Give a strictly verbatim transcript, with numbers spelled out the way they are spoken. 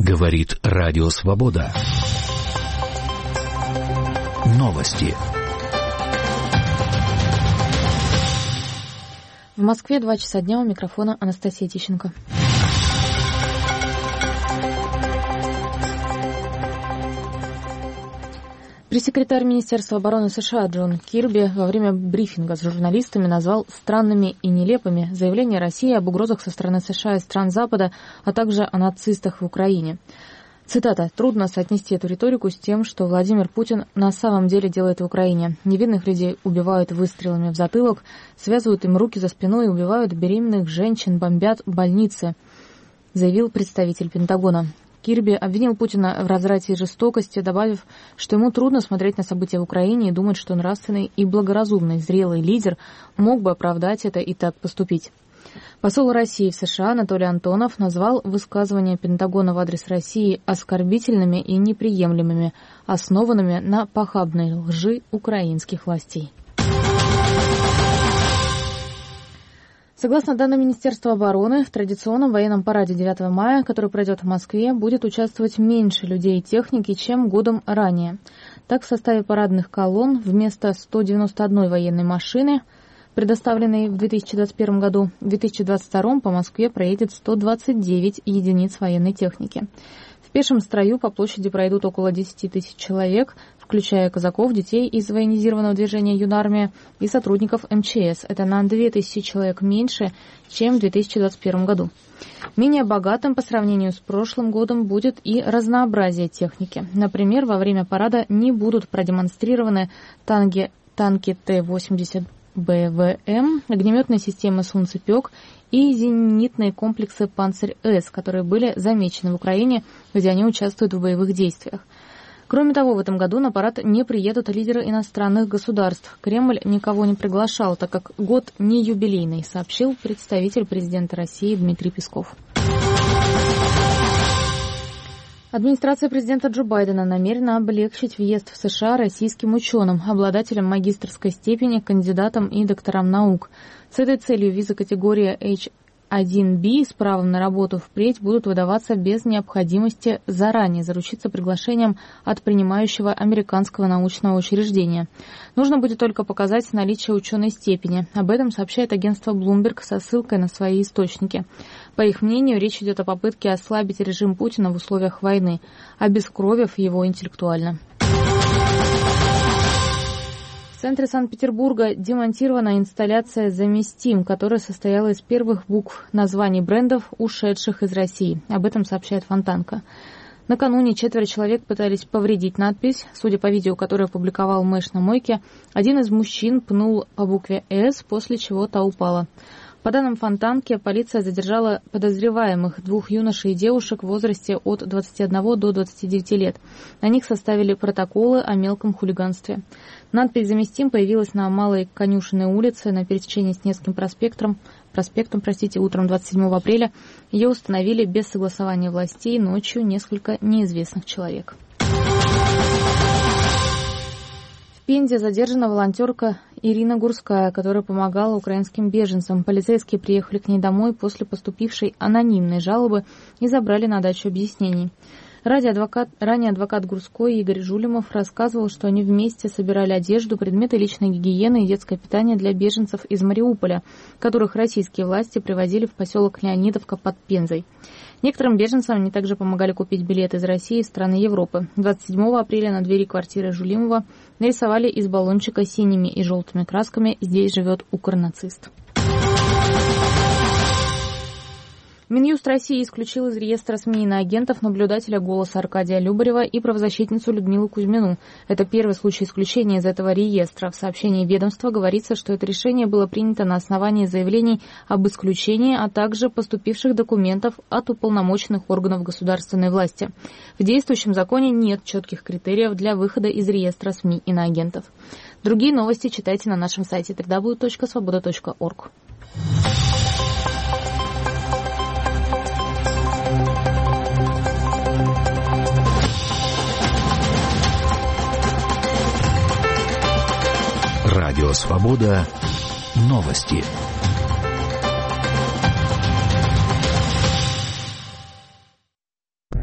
Говорит Радио Свобода. Новости. В Москве два часа дня, у микрофона Анастасия Тищенко. Пресс-секретарь Министерства обороны США Джон Кирби во время брифинга с журналистами назвал странными и нелепыми заявления России об угрозах со стороны США и стран Запада, а также о нацистах в Украине. Цитата: «Трудно соотнести эту риторику с тем, что Владимир Путин на самом деле делает в Украине. Невинных людей убивают выстрелами в затылок, связывают им руки за спиной и убивают беременных женщин, бомбят больницы», заявил представитель Пентагона. Кирби обвинил Путина в разврате и жестокости, добавив, что ему трудно смотреть на события в Украине и думать, что нравственный и благоразумный зрелый лидер мог бы оправдать это и так поступить. Посол России в США Анатолий Антонов назвал высказывания Пентагона в адрес России оскорбительными и неприемлемыми, основанными на похабной лжи украинских властей. Согласно данным Министерства обороны, в традиционном военном параде девятого мая, который пройдет в Москве, будет участвовать меньше людей и техники, чем годом ранее. Так, в составе парадных колонн вместо ста девяноста одной военной машины, предоставленной в две тысячи двадцать первом году, в две тысячи двадцать втором по Москве проедет сто двадцать девять единиц военной техники. В пешем строю по площади пройдут около десяти тысяч человек, включая казаков, детей из военизированного движения «Юнармия» и сотрудников эм че эс. Это на две тысячи человек меньше, чем в две тысячи двадцать первом году. Менее богатым по сравнению с прошлым годом будет и разнообразие техники. Например, во время парада не будут продемонстрированы танки, танки Т восемьдесят бэ вэ эм, огнеметные системы «Солнцепек» и зенитные комплексы «Панцирь-С», которые были замечены в Украине, где они участвуют в боевых действиях. Кроме того, в этом году на парад не приедут лидеры иностранных государств. Кремль никого не приглашал, так как год не юбилейный, сообщил представитель президента России Дмитрий Песков. Администрация президента Джо Байдена намерена облегчить въезд в США российским ученым, обладателям магистерской степени, кандидатам и докторам наук. С этой целью визы категории эйч один би с правом на работу впредь будут выдаваться без необходимости заранее заручиться приглашением от принимающего американского научного учреждения. Нужно будет только показать наличие ученой степени. Об этом сообщает агентство Bloomberg со ссылкой на свои источники. По их мнению, речь идет о попытке ослабить режим Путина в условиях войны, обескровив его интеллектуально. В центре Санкт-Петербурга демонтирована инсталляция «Заместим», которая состояла из первых букв названий брендов, ушедших из России. Об этом сообщает Фонтанка. Накануне четверо человек пытались повредить надпись. Судя по видео, которое опубликовал Мэш на мойке, один из мужчин пнул по букве «С», после чего та упала. По данным Фонтанки, полиция задержала подозреваемых, двух юношей и девушек в возрасте от двадцати одного до двадцати девяти лет. На них составили протоколы о мелком хулиганстве. Надпись «Заместим» появилась на Малой Конюшенной улице на пересечении с Невским проспектом, проспектом, простите, утром двадцать седьмого апреля. Ее установили без согласования властей ночью несколько неизвестных человек. В Пензе задержана волонтерка Ирина Гурская, которая помогала украинским беженцам. Полицейские приехали к ней домой после поступившей анонимной жалобы и забрали на дачу объяснений. Ранее адвокат, ранее адвокат Гурской Игорь Жулимов рассказывал, что они вместе собирали одежду, предметы личной гигиены и детское питание для беженцев из Мариуполя, которых российские власти привозили в поселок Леонидовка под Пензой. Некоторым беженцам они также помогали купить билеты из России и стран Европы. двадцать седьмого апреля на двери квартиры Жулимова нарисовали из баллончика синими и желтыми красками «Здесь живет укрнацист». Минюст России исключил из реестра СМИ иноагентов наблюдателя «Голоса» Аркадия Любарева и правозащитницу Людмилу Кузьмину. Это первый случай исключения из этого реестра. В сообщении ведомства говорится, что это решение было принято на основании заявлений об исключении, а также поступивших документов от уполномоченных органов государственной власти. В действующем законе нет четких критериев для выхода из реестра СМИ иноагентов. Другие новости читайте на нашем сайте дабл ю дабл ю дабл ю точка свобода точка орг. Радио Свобода. Новости.